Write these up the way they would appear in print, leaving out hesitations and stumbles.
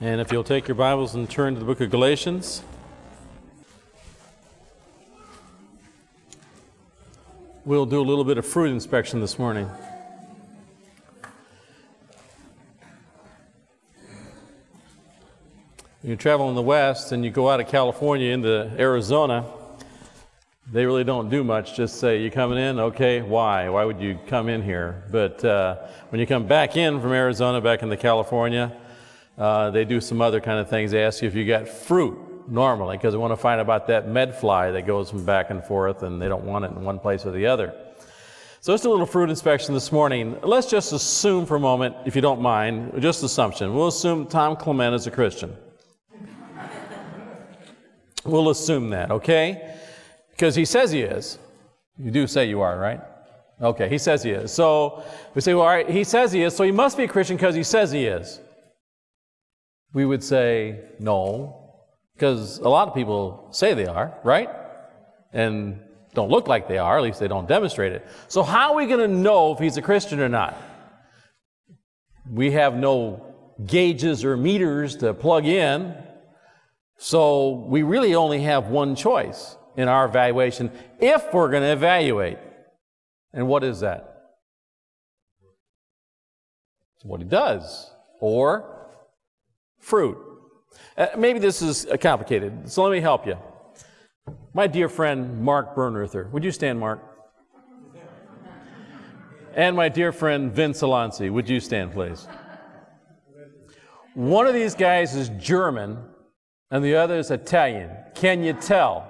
And if you'll take your Bibles and turn to the book of Galatians. We'll do a little bit of fruit inspection this morning. When you travel in the West and you go out of California into Arizona, they really don't do much. Just say, you coming in? Okay, why? Why would you come in here? But when you come back in from Arizona, back into California, they do some other kind of things. They ask you if you got fruit normally, because they want to find out about that medfly that goes from back and forth, and they don't want it in one place or the other. So just a little fruit inspection this morning. Let's just assume for a moment, if you don't mind, just assumption. We'll assume Tom Clement is a Christian. We'll assume that, okay? Because he says he is. You do say you are, right? Okay, he says he is. So we say, well, all right, he says he is, so he must be a Christian because he says he is. We would say no, because a lot of people say they are, right? And don't look like they are, at least they don't demonstrate it. So how are we going to know if he's a Christian or not? We have no gauges or meters to plug in, so we really only have one choice in our evaluation if we're going to evaluate. And what is that? It's what he does, or fruit. Maybe this is complicated, so let me help you. My dear friend, Mark Bernruther. Would you stand, Mark? And my dear friend, Vince Alonsi. Would you stand, please? One of these guys is German, and the other is Italian. Can you tell?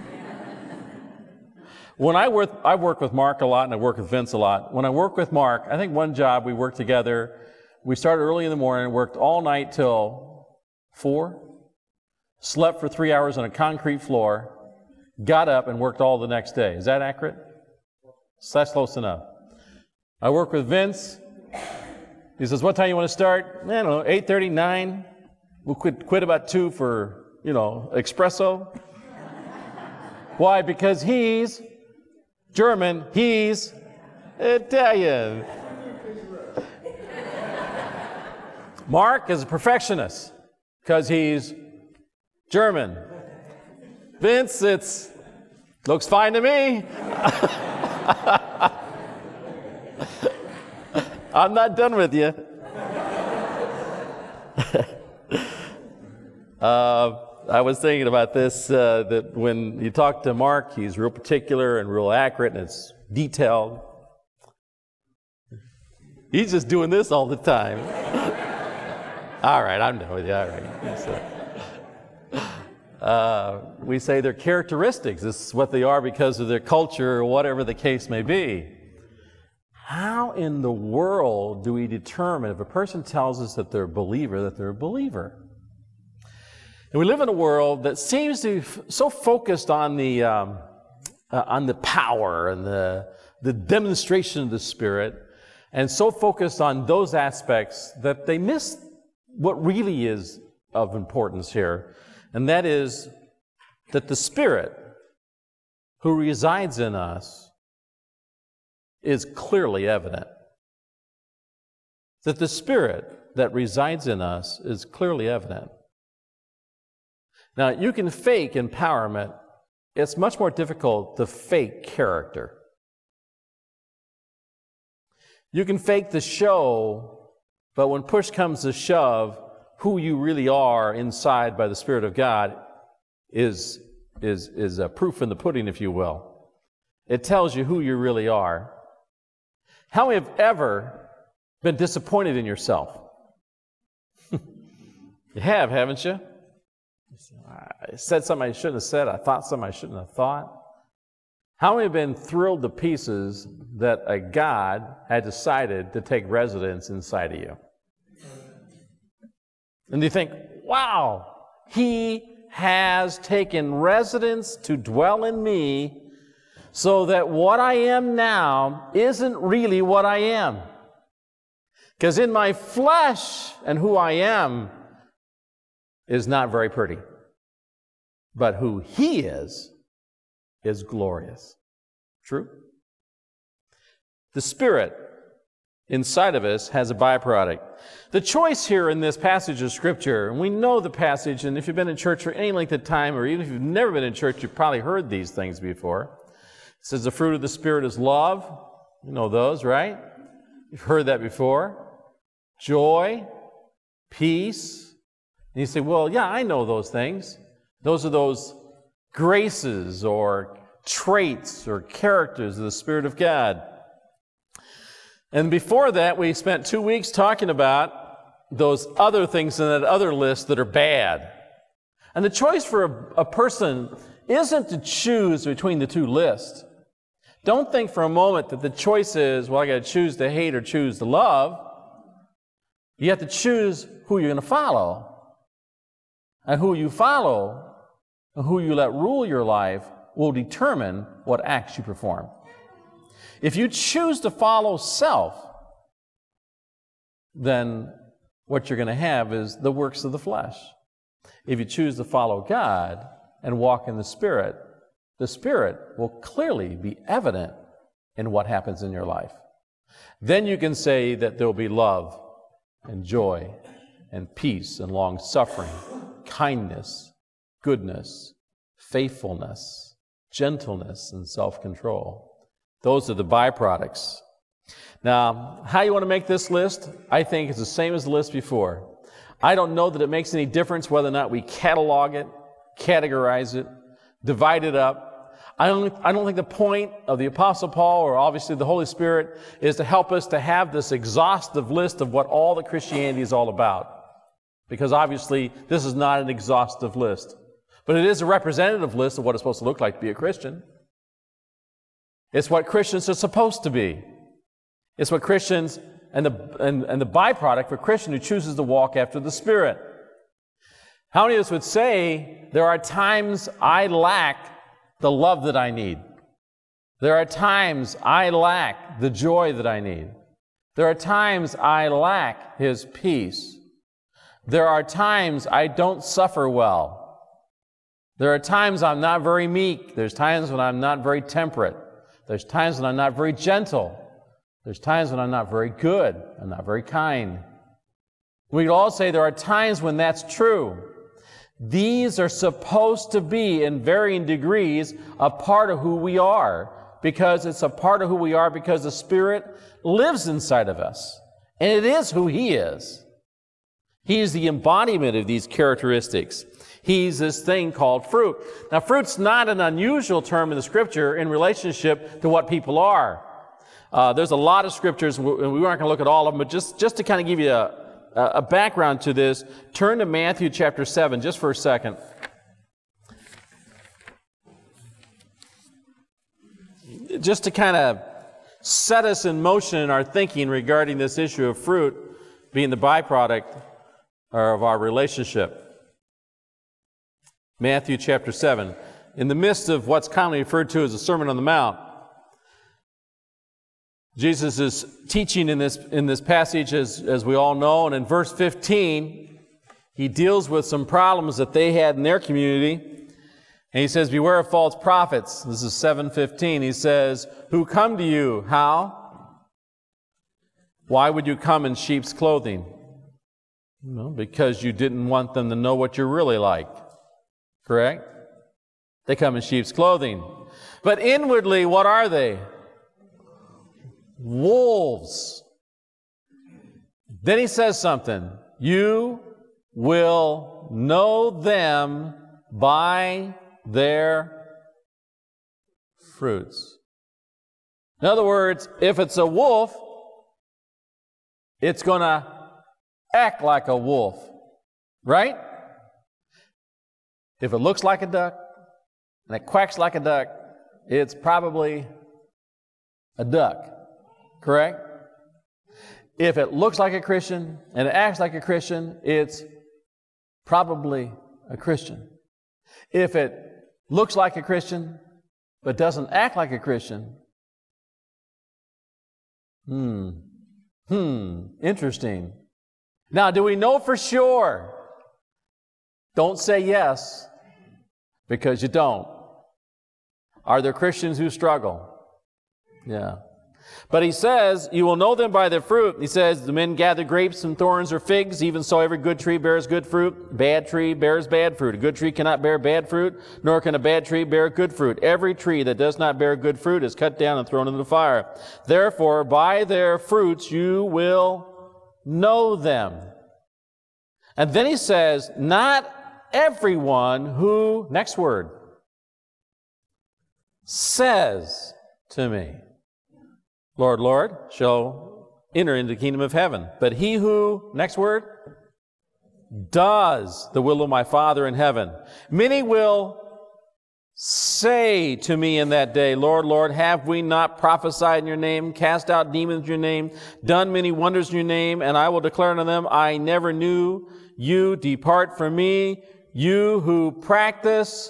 When I work with Mark a lot, and I work with Vince a lot. When I work with Mark, I think one job we worked together, we started early in the morning, worked all night till 4, slept for 3 hours on a concrete floor, got up and worked all the next day. Is that accurate? So that's close enough. I work with Vince. He says, what time you want to start? I don't know, 8:30, 9. We'll quit about 2 for, espresso. Why? Because he's German, he's Italian. Mark is a perfectionist because he's German. Vince, it looks fine to me. I'm not done with you. I was thinking about this, that when you talk to Mark, he's real particular and real accurate, and it's detailed. He's just doing this all the time. All right, I'm done with you. All right. We say they're characteristics. This is what they are because of their culture or whatever the case may be. How in the world do we determine if a person tells us that they're a believer, that they're a believer? And we live in a world that seems to be so focused on the power and the demonstration of the Spirit, and so focused on those aspects that they miss what really is of importance here, and that is that the Spirit who resides in us is clearly evident. That the Spirit that resides in us is clearly evident. Now, you can fake empowerment. It's much more difficult to fake character. You can fake the show, but when push comes to shove, who you really are inside by the Spirit of God is proof in the pudding, if you will. It tells you who you really are. How many have ever been disappointed in yourself? You have, haven't you? I said something I shouldn't have said. I thought something I shouldn't have thought. How many have been thrilled to pieces that a God had decided to take residence inside of you? And you think, wow, He has taken residence to dwell in me so that what I am now isn't really what I am. Because in my flesh and who I am is not very pretty. But who He is glorious. True? The Spirit inside of us has a byproduct. The choice here in this passage of Scripture, and we know the passage, and if you've been in church for any length of time, or even if you've never been in church, you've probably heard these things before. It says the fruit of the Spirit is love. You know those, right? You've heard that before. Joy, peace. And you say, well, yeah, I know those things. Those are those graces or traits or characters of the Spirit of God. And before that, we spent 2 weeks talking about those other things in that other list that are bad. And the choice for a person isn't to choose between the two lists. Don't think for a moment that the choice is, well, I got to choose to hate or choose to love. You have to choose who you're going to follow. And who you follow and who you let rule your life will determine what acts you perform. If you choose to follow self, then what you're going to have is the works of the flesh. If you choose to follow God and walk in the Spirit will clearly be evident in what happens in your life. Then you can say that there will be love and joy and peace and long-suffering, kindness, goodness, faithfulness, gentleness, and self-control. Those are the byproducts. Now, how you want to make this list? I think it's the same as the list before. I don't know that it makes any difference whether or not we catalog it, categorize it, divide it up. I don't think the point of the Apostle Paul, or obviously the Holy Spirit, is to help us to have this exhaustive list of what all the Christianity is all about. Because obviously, this is not an exhaustive list. But it is a representative list of what it's supposed to look like to be a Christian. It's what Christians are supposed to be. It's what Christians, and the byproduct for a Christian who chooses to walk after the Spirit. How many of us would say, there are times I lack the love that I need. There are times I lack the joy that I need. There are times I lack His peace. There are times I don't suffer well. There are times I'm not very meek. There's times when I'm not very temperate. There's times when I'm not very gentle. There's times when I'm not very good. I'm not very kind. We could all say there are times when that's true. These are supposed to be, in varying degrees, a part of who we are, because it's a part of who we are because the Spirit lives inside of us. And it is who He is. He is the embodiment of these characteristics. He's this thing called fruit. Now, fruit's not an unusual term in the Scripture in relationship to what people are. There's a lot of Scriptures, and we aren't going to look at all of them, but just to kind of give you a background to this, turn to Matthew chapter 7 just for a second. Just to kind of set us in motion in our thinking regarding this issue of fruit being the byproduct of our relationship. Matthew chapter 7. In the midst of what's commonly referred to as the Sermon on the Mount, Jesus is teaching in this passage, as we all know, and in verse 15, He deals with some problems that they had in their community. And He says, beware of false prophets. This is 7:15. He says, who come to you, how? Why would you come in sheep's clothing? Well, because you didn't want them to know what you're really like. Correct? They come in sheep's clothing. But inwardly, what are they? Wolves. Then He says something. You will know them by their fruits. In other words, if it's a wolf, it's going to act like a wolf. Right? If it looks like a duck and it quacks like a duck, it's probably a duck. Correct? If it looks like a Christian and it acts like a Christian, it's probably a Christian. If it looks like a Christian but doesn't act like a Christian, interesting. Now, do we know for sure? Don't say yes, because you don't. Are there Christians who struggle? Yeah. But he says, you will know them by their fruit. He says, the men gather grapes and thorns or figs. Even so, every good tree bears good fruit. Bad tree bears bad fruit. A good tree cannot bear bad fruit, nor can a bad tree bear good fruit. Every tree that does not bear good fruit is cut down and thrown into the fire. Therefore, by their fruits you will know them. And then he says, not everyone who, next word, says to me, Lord, Lord, shall enter into the kingdom of heaven. But he who, next word, does the will of my Father in heaven. Many will say to me in that day, Lord, Lord, have we not prophesied in your name, cast out demons in your name, done many wonders in your name? And I will declare unto them, I never knew you. Depart from me, you who practice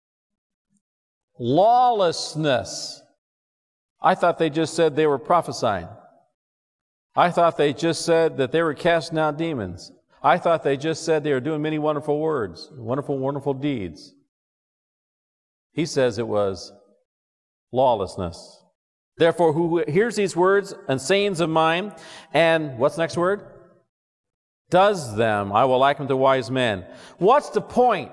lawlessness. I thought they just said they were prophesying. I thought they just said that they were casting out demons. I thought they just said they were doing many wonderful words, wonderful, wonderful deeds. He says it was lawlessness. Therefore, who hears these words and sayings of mine, and what's the next word? Does them, I will liken to wise men. What's the point?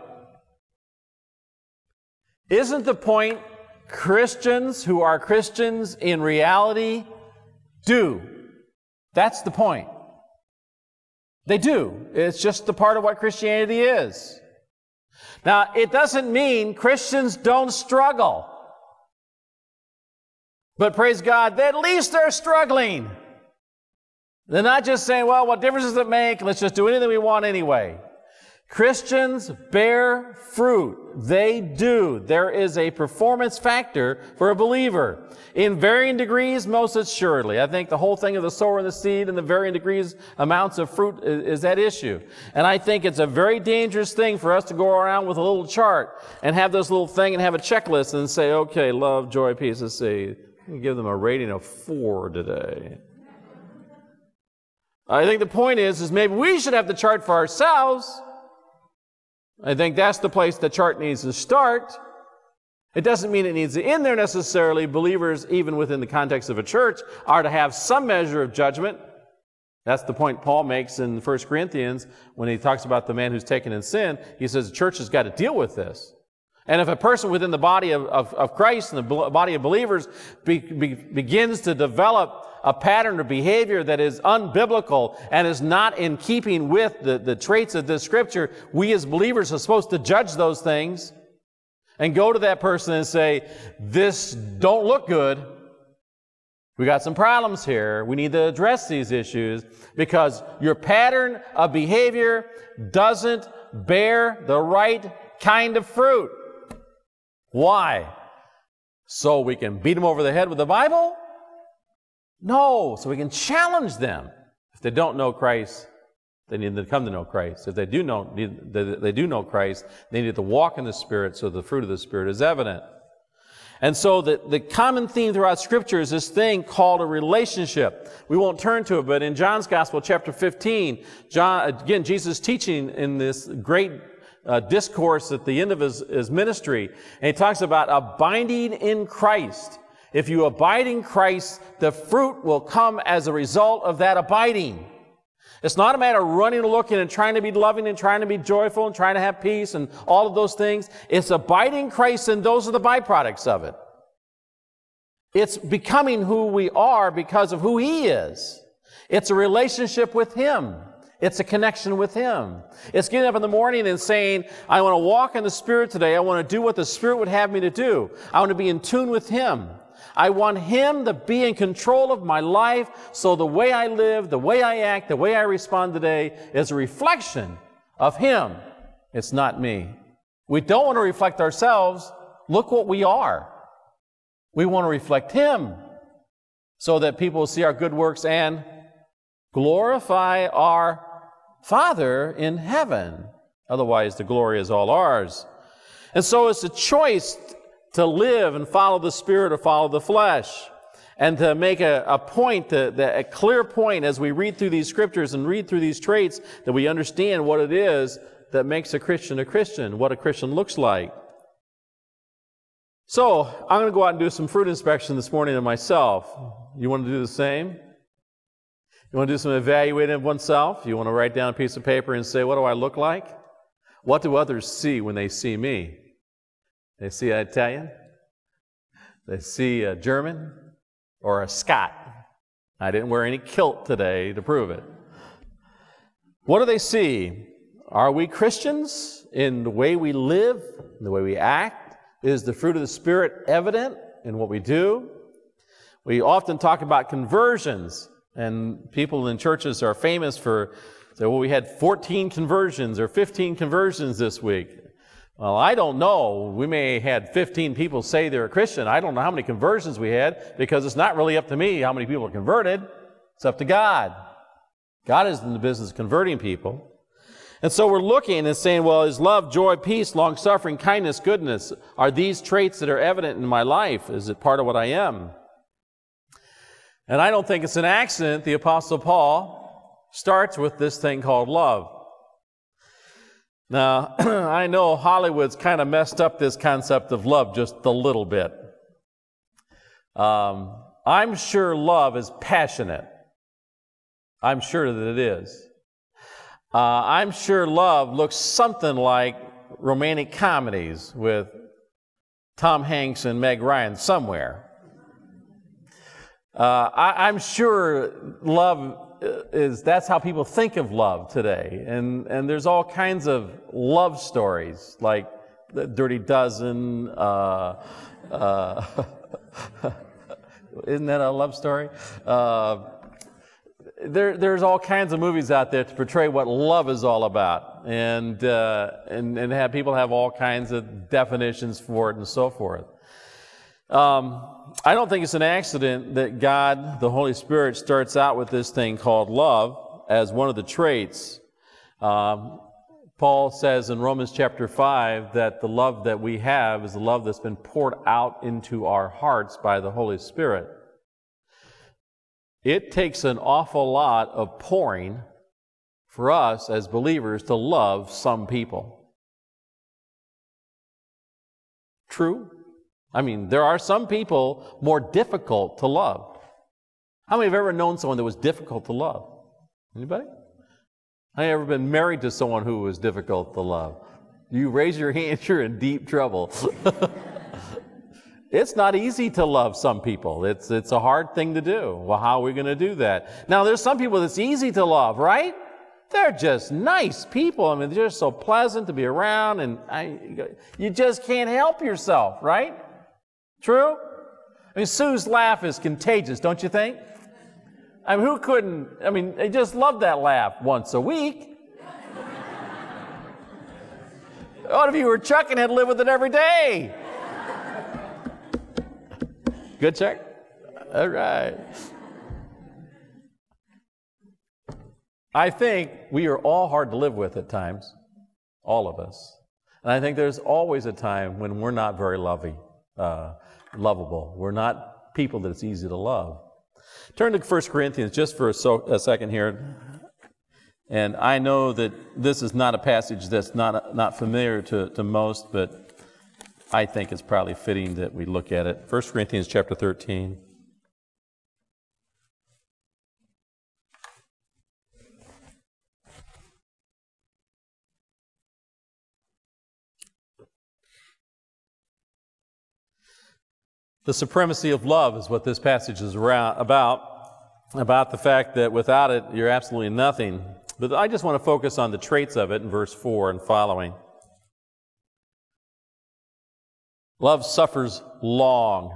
Isn't the point Christians who are Christians in reality do? That's the point. They do. It's just the part of what Christianity is. Now, it doesn't mean Christians don't struggle. But praise God, at least they're struggling. They're not just saying, well, what difference does it make? Let's just do anything we want anyway. Christians bear fruit. They do. There is a performance factor for a believer. In varying degrees, most assuredly. I think the whole thing of the sower and the seed and the varying degrees amounts of fruit is that issue. And I think it's a very dangerous thing for us to go around with a little chart and have this little thing and have a checklist and say, okay, love, joy, peace, and see. Give them a rating of 4 today. I think the point is maybe we should have the chart for ourselves. I think that's the place the chart needs to start. It doesn't mean it needs to end there necessarily. Believers, even within the context of a church, are to have some measure of judgment. That's the point Paul makes in 1 Corinthians when he talks about the man who's taken in sin. He says the church has got to deal with this. And if a person within the body of Christ and the body of believers begins to develop a pattern of behavior that is unbiblical and is not in keeping with the traits of this Scripture, we as believers are supposed to judge those things and go to that person and say, this don't look good. We got some problems here. We need to address these issues because your pattern of behavior doesn't bear the right kind of fruit. Why? So we can beat them over the head with the Bible? No, so we can challenge them. If they don't know Christ, they need to come to know Christ. If they do know Christ, they need to walk in the Spirit so the fruit of the Spirit is evident. And so the common theme throughout Scripture is this thing called a relationship. We won't turn to it, but in John's Gospel, chapter 15, Jesus is teaching in this great discourse at the end of his ministry, and he talks about abiding in Christ. If you abide in Christ, the fruit will come as a result of that abiding. It's not a matter of running and looking and trying to be loving and trying to be joyful and trying to have peace and all of those things. It's abiding in Christ, and those are the byproducts of it. It's becoming who we are because of who He is. It's a relationship with Him. It's a connection with Him. It's getting up in the morning and saying, I want to walk in the Spirit today. I want to do what the Spirit would have me to do. I want to be in tune with Him. I want Him to be in control of my life, so the way I live, the way I act, the way I respond today is a reflection of Him. It's not me. We don't want to reflect ourselves. Look what we are. We want to reflect Him so that people will see our good works and glorify our Father in heaven. Otherwise, the glory is all ours. And so it's a choice to live and follow the Spirit or follow the flesh. And to make a point, a clear point as we read through these Scriptures and read through these traits, that we understand what it is that makes a Christian, what a Christian looks like. So, I'm going to go out and do some fruit inspection this morning of myself. You want to do the same? You want to do some evaluating of oneself? You want to write down a piece of paper and say, what do I look like? What do others see when they see me? They see an Italian? They see a German? Or a Scot? I didn't wear any kilt today to prove it. What do they see? Are we Christians in the way we live, in the way we act? Is the fruit of the Spirit evident in what we do? We often talk about conversions, and people in churches are famous for saying, well, we had 14 conversions or 15 conversions this week. Well, I don't know. We may have had 15 people say they're a Christian. I don't know how many conversions we had, because it's not really up to me how many people are converted. It's up to God. God is in the business of converting people. And so we're looking and saying, well, is love, joy, peace, long-suffering, kindness, goodness, are these traits that are evident in my life? Is it part of what I am? And I don't think it's an accident the Apostle Paul starts with this thing called love. Now, I know Hollywood's kind of messed up this concept of love just a little bit. I'm sure love is passionate. I'm sure that it is. I'm sure love looks something like romantic comedies with Tom Hanks and Meg Ryan somewhere. I'm sure love that's how people think of love today. And there's all kinds of love stories, like The Dirty Dozen. Isn't that a love story? There's all kinds of movies out there to portray what love is all about, and have people have all kinds of definitions for it and so forth. I don't think it's an accident that God, the Holy Spirit, starts out with this thing called love as one of the traits. Paul says in Romans chapter 5 that the love that we have is the love that's been poured out into our hearts by the Holy Spirit. It takes an awful lot of pouring for us as believers to love some people. True? I mean, there are some people more difficult to love. How many have ever known someone that was difficult to love? Anybody? Have you ever been married to someone who was difficult to love? You raise your hand, you're in deep trouble. It's not easy to love some people. It's a hard thing to do. Well, how are we going to do that? Now, there's some people that's easy to love, right? They're just nice people. I mean, they're just so pleasant to be around, and you just can't help yourself, right? True? I mean, Sue's laugh is contagious, don't you think? I mean, who couldn't? I mean, they just love that laugh once a week. What if you were Chuck and had to live with it every day? Good, Chuck? All right. I think we are all hard to live with at times, all of us. And I think there's always a time when we're not very lovable. We're not people that it's easy to love. Turn to 1 Corinthians just for a second here. And I know that this is not a passage that's not familiar to most, but I think it's probably fitting that we look at it. 1 Corinthians chapter 13. The supremacy of love is what this passage is about the fact that without it, you're absolutely nothing. But I just want to focus on the traits of it in verse 4 and following. Love suffers long.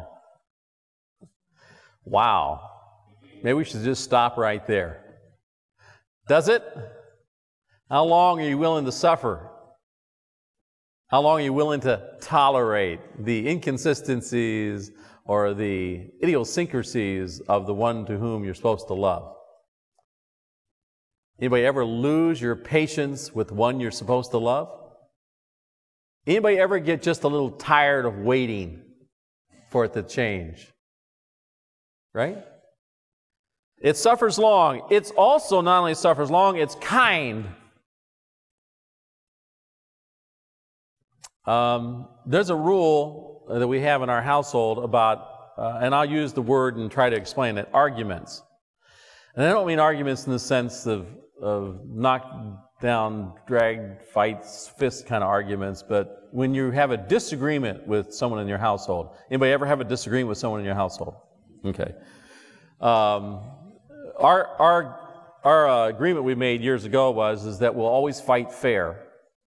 Wow. Maybe we should just stop right there. Does it? How long are you willing to suffer? How long are you willing to tolerate the inconsistencies or the idiosyncrasies of the one to whom you're supposed to love? Anybody ever lose your patience with one you're supposed to love? Anybody ever get just a little tired of waiting for it to change? Right? It suffers long. It's also not only suffers long, it's kind. There's a rule that we have in our household about, and I'll use the word and try to explain it, arguments. And I don't mean arguments in the sense of knock down, drag, fights, fist kind of arguments, but when you have a disagreement with someone in your household. Anybody ever have a disagreement with someone in your household? Okay. Our agreement we made years ago is that we'll always fight fair.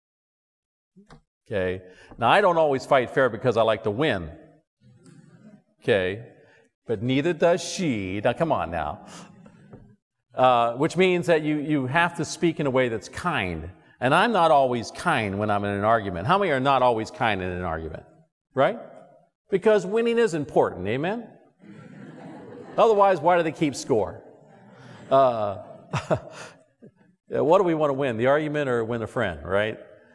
Okay. Now, I don't always fight fair because I like to win. Okay. But neither does she. Now, come on now. Which means that you have to speak in a way that's kind. And I'm not always kind when I'm in an argument. How many are not always kind in an argument? Right? Because winning is important. Amen? Otherwise, why do they keep score? What do we want to win? The argument or win a friend, right?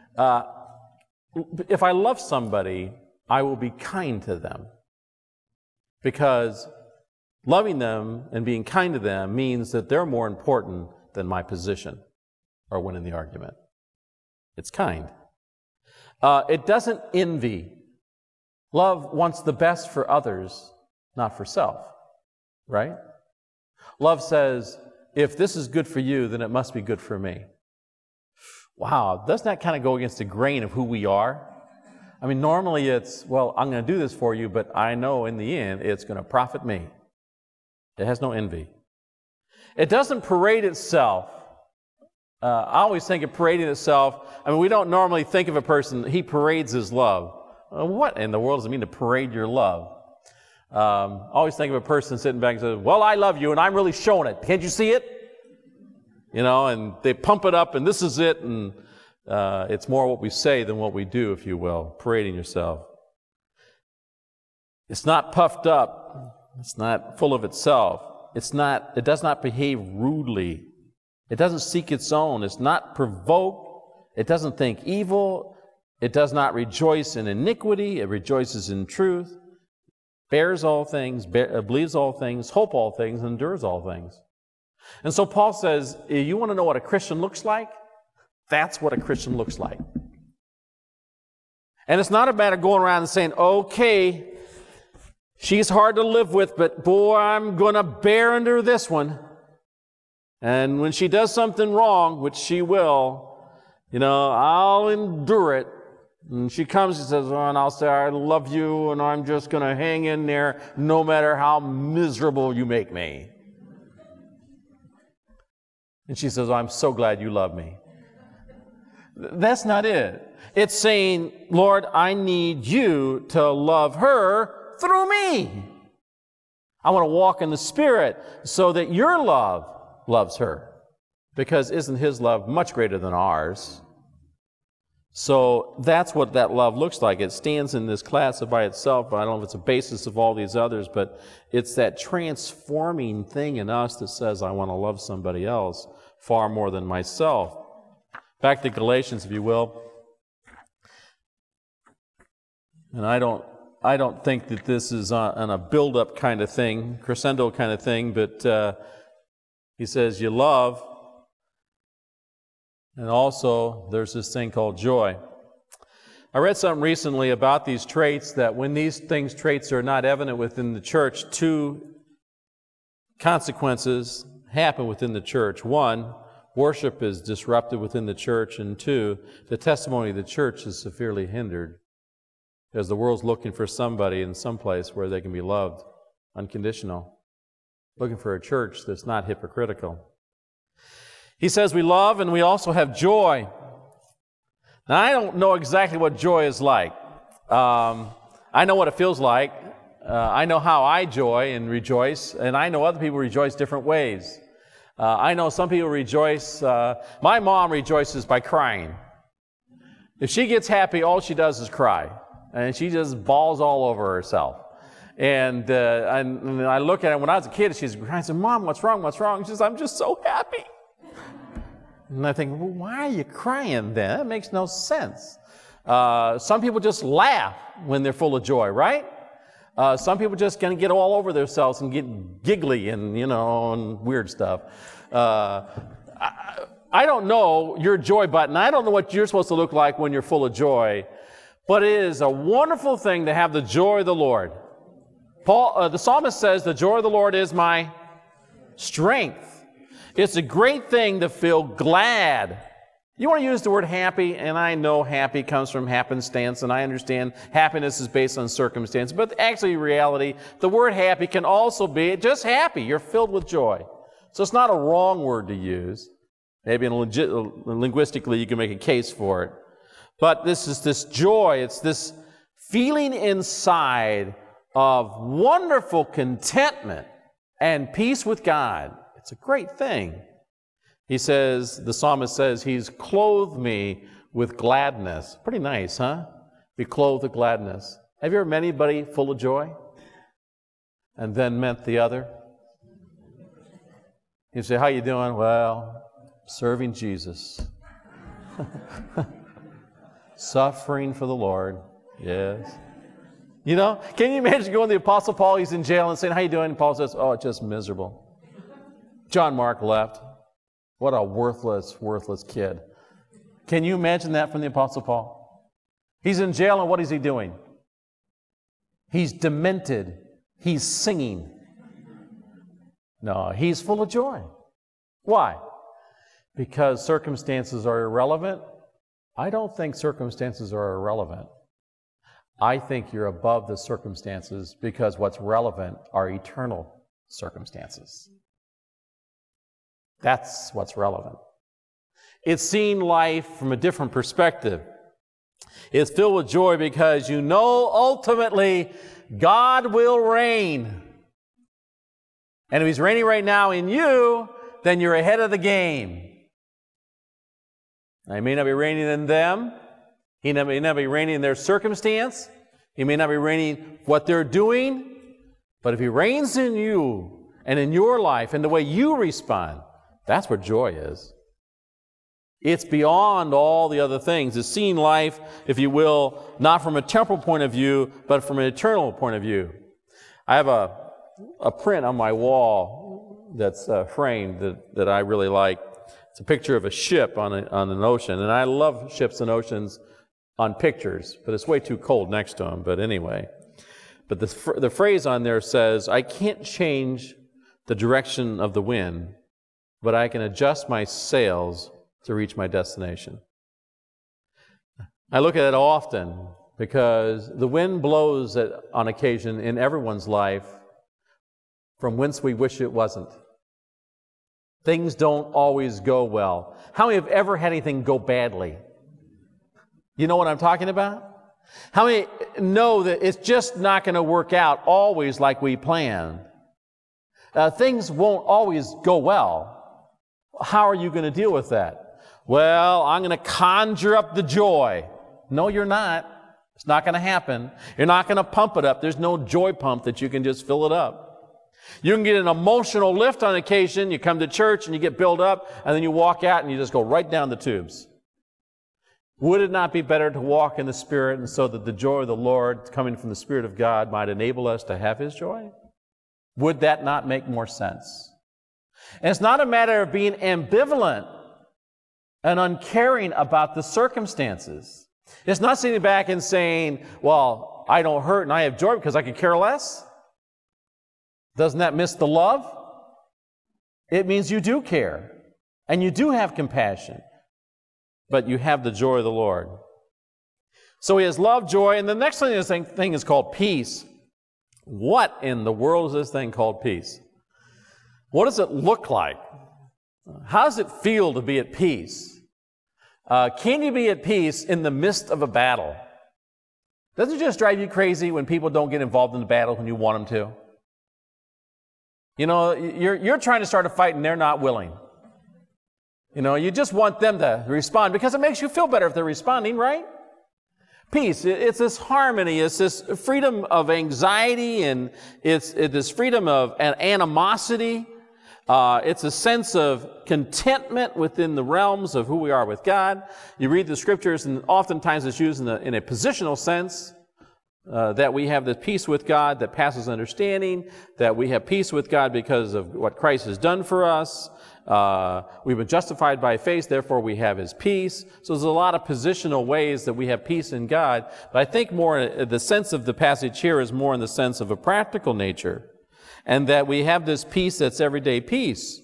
If I love somebody, I will be kind to them. Because loving them and being kind to them means that they're more important than my position or winning the argument. It's kind. It doesn't envy. Love wants the best for others, not for self. Right? Love says, if this is good for you, then it must be good for me. Wow, doesn't that kind of go against the grain of who we are? I mean, normally it's, well, I'm going to do this for you, but I know in the end it's going to profit me. It has no envy. It doesn't parade itself. I always think of parading itself. I mean, we don't normally think of a person, he parades his love. What in the world does it mean to parade your love? I always think of a person sitting back and says, well, I love you, and I'm really showing it. Can't you see it? You know, and they pump it up, and this is it, and it's more what we say than what we do, if you will, parading yourself. It's not puffed up. It's not full of itself. It does not behave rudely. It doesn't seek its own. It's not provoked. It doesn't think evil. It does not rejoice in iniquity. It rejoices in truth. Bears all things, believes all things, hope all things, endures all things. And so Paul says, you want to know what a Christian looks like? That's what a Christian looks like. And it's not a matter of going around and saying, okay, she's hard to live with, but boy, I'm going to bear under this one. And when she does something wrong, which she will, I'll endure it. And she comes and says, and I'll say, I love you, and I'm just going to hang in there no matter how miserable you make me. And she says, I'm so glad you love me. That's not it. It's saying, Lord, I need you to love her through me. I want to walk in the Spirit so that your love loves her. Because isn't his love much greater than ours? So that's what that love looks like. It stands in this class by itself. I don't know if it's a basis of all these others, but it's that transforming thing in us that says, I want to love somebody else far more than myself. Back to Galatians, if you will. And I don't think that this is on a build-up kind of thing, crescendo kind of thing, but he says, you love. And also, there's this thing called joy. I read something recently about these traits, that when these traits are not evident within the church, two consequences happen within the church. One, worship is disrupted within the church. And two, the testimony of the church is severely hindered. Because the world's looking for somebody in some place where they can be loved, unconditional. Looking for a church that's not hypocritical. He says we love and we also have joy. Now, I don't know exactly what joy is like. I know what it feels like. I know how I joy and rejoice, and I know other people rejoice different ways. I know some people rejoice. My mom rejoices by crying. If she gets happy, all she does is cry, and she just bawls all over herself. And I look at her, when I was a kid, she's crying, I said, Mom, what's wrong? What's wrong? She says, I'm just so happy. And I think, well, why are you crying then? That makes no sense. Some people just laugh when they're full of joy, right? Some people just kind of get all over themselves and get giggly and, and weird stuff. I don't know your joy button. I don't know what you're supposed to look like when you're full of joy. But it is a wonderful thing to have the joy of the Lord. The psalmist says, the joy of the Lord is my strength. It's a great thing to feel glad. You want to use the word happy, and I know happy comes from happenstance, and I understand happiness is based on circumstance, but actually in reality, the word happy can also be just happy. You're filled with joy. So it's not a wrong word to use. Maybe linguistically you can make a case for it. But this is this joy, it's this feeling inside of wonderful contentment and peace with God. It's a great thing. He says, the psalmist says, He's clothed me with gladness. Pretty nice, huh? Be clothed with gladness. Have you ever met anybody full of joy and then met the other? You say, how you doing? Well, serving Jesus. Suffering for the Lord. Yes. You know, can you imagine going to the Apostle Paul, he's in jail, and saying, how you doing? And Paul says, oh, it's just miserable. John Mark left. What a worthless kid. Can you imagine that from the Apostle Paul? He's in jail, and what is he doing? He's demented. He's singing. No, he's full of joy. Why? Because circumstances are irrelevant? I don't think circumstances are irrelevant. I think you're above the circumstances because what's relevant are eternal circumstances. That's what's relevant. It's seeing life from a different perspective. It's filled with joy because you know ultimately God will reign. And if He's reigning right now in you, then you're ahead of the game. Now, He may not be reigning in them. He may not be reigning in their circumstance. He may not be reigning what they're doing. But if He reigns in you and in your life and the way you respond, that's what joy is. It's beyond all the other things. It's seeing life, if you will, not from a temporal point of view, but from an eternal point of view. I have a print on my wall that's framed that I really like. It's a picture of a ship on an ocean, and I love ships and oceans on pictures, but it's way too cold next to them. But anyway, but the phrase on there says, I can't change the direction of the wind, but I can adjust my sails to reach my destination. I look at it often because the wind blows on occasion in everyone's life from whence we wish it wasn't. Things don't always go well. How many have ever had anything go badly? You know what I'm talking about? How many know that it's just not going to work out always like we planned? Things won't always go well. How are you going to deal with that? Well, I'm going to conjure up the joy. No, you're not. It's not going to happen. You're not going to pump it up. There's no joy pump that you can just fill it up. You can get an emotional lift on occasion. You come to church and you get built up, and then you walk out and you just go right down the tubes. Would it not be better to walk in the Spirit, and so that the joy of the Lord coming from the Spirit of God might enable us to have His joy? Would that not make more sense? And it's not a matter of being ambivalent and uncaring about the circumstances. It's not sitting back and saying, well, I don't hurt and I have joy because I could care less. Doesn't that miss the love? It means you do care and you do have compassion, but you have the joy of the Lord. So He has love, joy, and the next thing is called peace. What in the world is this thing called peace? What does it look like? How does it feel to be at peace? Can you be at peace in the midst of a battle? Doesn't it just drive you crazy when people don't get involved in the battle when you want them to? You know, you're trying to start a fight and they're not willing. You know, you just want them to respond because it makes you feel better if they're responding, right? Peace, it's this harmony, it's this freedom of anxiety, and it's this freedom of animosity. It's a sense of contentment within the realms of who we are with God. You read the scriptures, and oftentimes it's used in a positional sense. that we have the peace with God that passes understanding, that we have peace with God because of what Christ has done for us. We've been justified by faith, therefore we have His peace. So there's a lot of positional ways that we have peace in God. But I think more, the sense of the passage here is more in the sense of a practical nature, and that we have this peace that's everyday peace.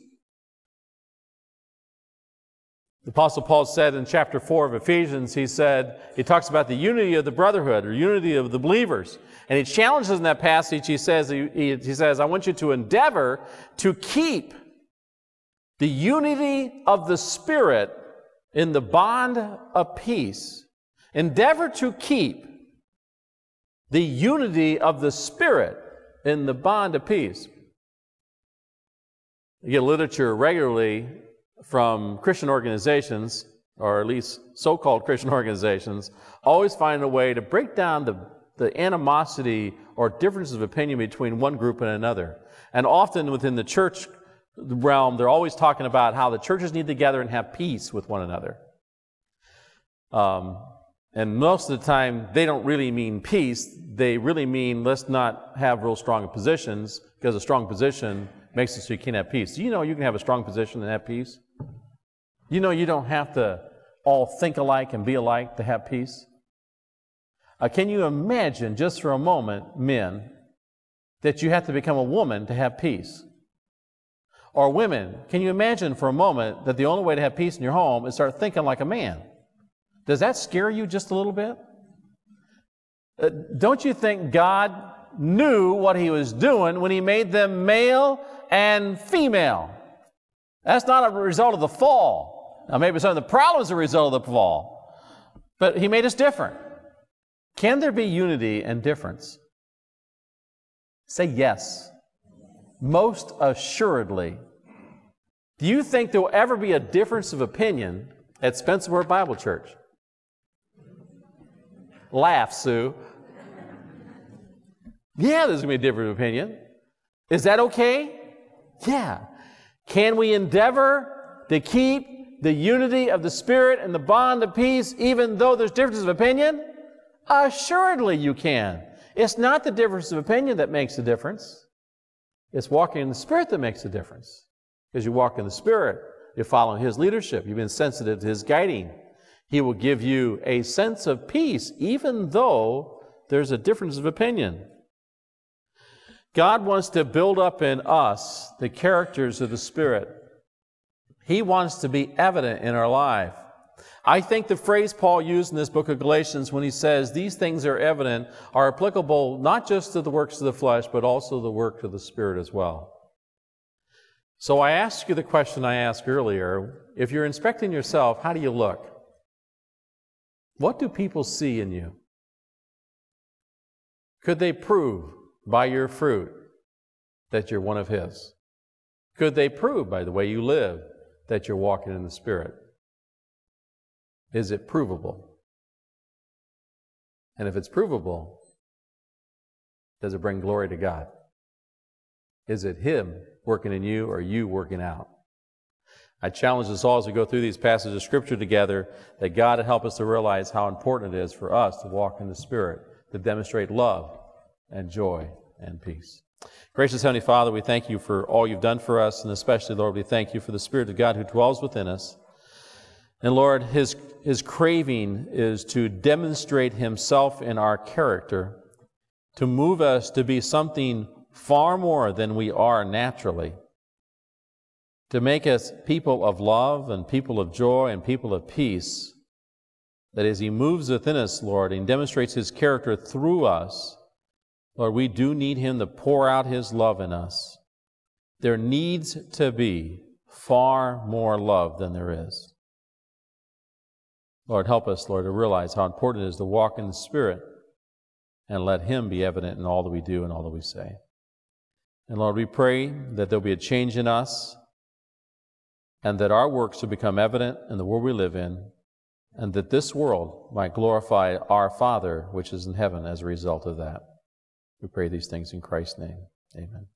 The Apostle Paul said in chapter 4 of Ephesians, he talks about the unity of the brotherhood, or unity of the believers. And he challenges in that passage, he says, I want you to endeavor to keep the unity of the Spirit in the bond of peace. Endeavor to keep the unity of the Spirit in the bond of peace. You get literature regularly from Christian organizations, or at least so-called Christian organizations, always find a way to break down the animosity or differences of opinion between one group and another. And often within the church realm, they're always talking about how the churches need to gather and have peace with one another. And most of the time, they don't really mean peace. They really mean let's not have real strong positions, because a strong position makes it so you can't have peace. Do you know you can have a strong position and have peace? You know you don't have to all think alike and be alike to have peace? Can you imagine, just for a moment, men, that you have to become a woman to have peace? Or women, can you imagine for a moment that the only way to have peace in your home is start thinking like a man? Does that scare you just a little bit? Don't you think God knew what He was doing when He made them male and female? That's not a result of the fall. Now, maybe some of the problems are a result of the fall, but He made us different. Can there be unity and difference? Say yes. Most assuredly. Do you think there will ever be a difference of opinion at Spencerport Bible Church? Laugh, Sue. Yeah, there's going to be a different opinion. Is that okay? Yeah. Can we endeavor to keep the unity of the Spirit and the bond of peace even though there's differences of opinion? Assuredly you can. It's not the difference of opinion that makes the difference. It's walking in the Spirit that makes the difference. Because you walk in the Spirit, you're following His leadership, you've been sensitive to His guiding. He will give you a sense of peace even though there's a difference of opinion. God wants to build up in us the characters of the Spirit. He wants to be evident in our life. I think the phrase Paul used in this book of Galatians when he says these things are evident are applicable not just to the works of the flesh, but also the work of the Spirit as well. So I ask you the question I asked earlier. If you're inspecting yourself, how do you look? What do people see in you? Could they prove by your fruit that you're one of His? Could they prove by the way you live that you're walking in the Spirit? Is it provable? And if it's provable, does it bring glory to God? Is it Him working in you or you working out? I challenge us all as we go through these passages of Scripture together that God will help us to realize how important it is for us to walk in the Spirit, to demonstrate love and joy and peace. Gracious Heavenly Father, we thank You for all You've done for us, and especially, Lord, we thank You for the Spirit of God who dwells within us. And Lord, His craving is to demonstrate Himself in our character, to move us to be something far more than we are naturally, to make us people of love and people of joy and people of peace, that as He moves within us, Lord, and demonstrates His character through us, Lord, we do need Him to pour out His love in us. There needs to be far more love than there is. Lord, help us, Lord, to realize how important it is to walk in the Spirit and let Him be evident in all that we do and all that we say. And Lord, we pray that there'll be a change in us and that our works will become evident in the world we live in, and that this world might glorify our Father which is in heaven as a result of that. We pray these things in Christ's name. Amen.